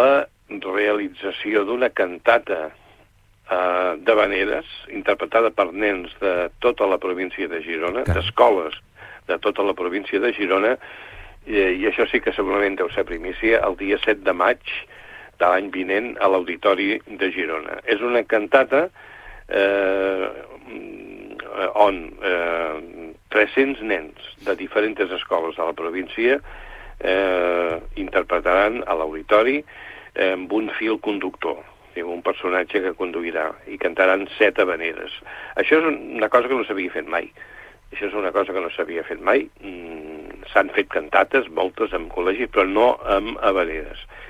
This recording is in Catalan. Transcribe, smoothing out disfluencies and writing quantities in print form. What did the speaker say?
la realització d'una cantata d'havaneres interpretada per nens de tota la província de Girona, d'escoles de tota la província de Girona, i això sí que segurament deu ser primícia, el dia 7 de maig de l'any vinent a l'Auditori de Girona. És una cantata on 300 nens de diferents escoles de la província interpretaran a l'auditori amb un fil conductor, un personatge que conduirà, i cantaran 7 havaneres. Això és una cosa que no s'havia fet mai. S'han fet cantates, moltes, en col·legis, però no amb havaneres.